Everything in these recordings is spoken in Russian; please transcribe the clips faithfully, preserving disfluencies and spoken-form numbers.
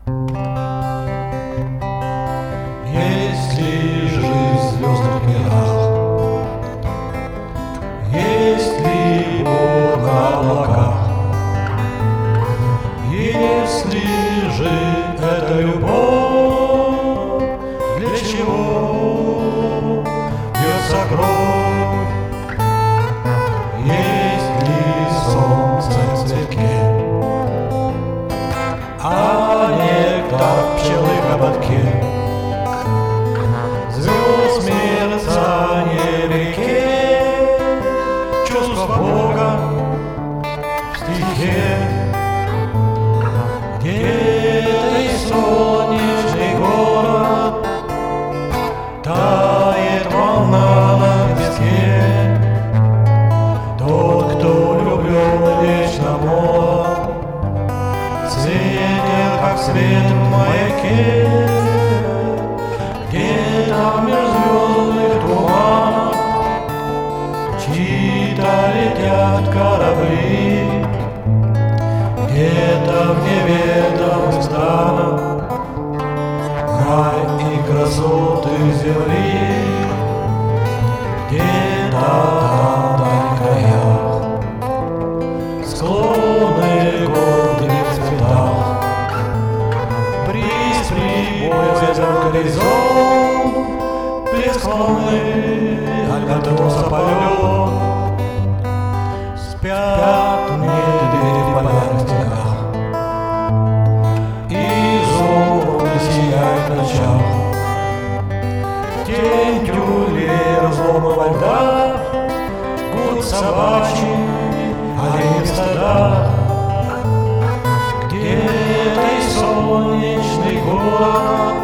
Есть ли жизнь в звездных мирах? Есть ли Бог на облаках? Если же это любовь, для чего бьется кровь? Есть ли солнце в цветке, а нектар пчелы в хоботке? Звезд мерцание в реке, чувство Бога в стихе. Где-то и солнечный город, тает волна на песке. Тот, кто влюблен вечно молод, светит, как свет в маяке. Где-то в межзвездных туманах чьи-то летят корабли. Где-то в неведомых странах рай и красоты земли. Где-то там, в дальних краях, склоны гордых в цветах. Бриз прибоя за горизонт, плеск волны, альбатроса полет. Спят медведи в полярных снегах, и золото сияет в ночах. Тень тюлей разлома во льдах, гуд собачий, олени в стадах. Где-то и солнечный город,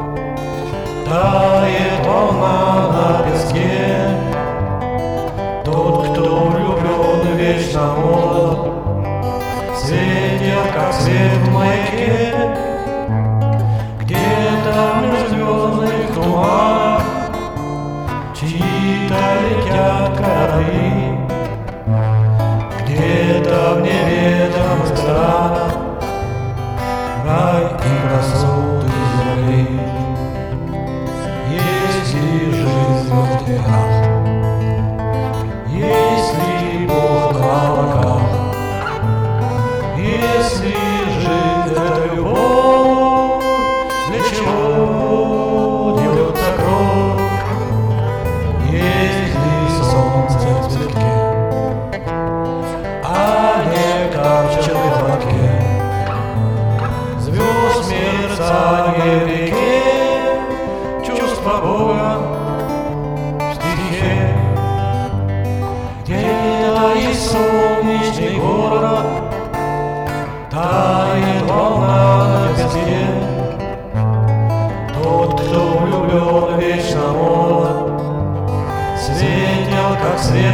тает волна на песке. Тот, кто влюблен вечно молод, светит, как свет в маяке. Где-то в межзвездных туманах чьи-то летят корабли. Где-то в неведомых странах рай и красоты земли. Есть ли жизнь в звездных мирах? Есть ли Бог на облаках? Если жизнь — это любовь, для чего льется кровь? Есть ли солнце в цветке, а нектар пчелы в хоботке? Звезд мерцание в реке, чувство Бога в стихе. Где-то и солнечный город, тает волна на песке. Тот, кто влюблен вечно молод, светил, как свет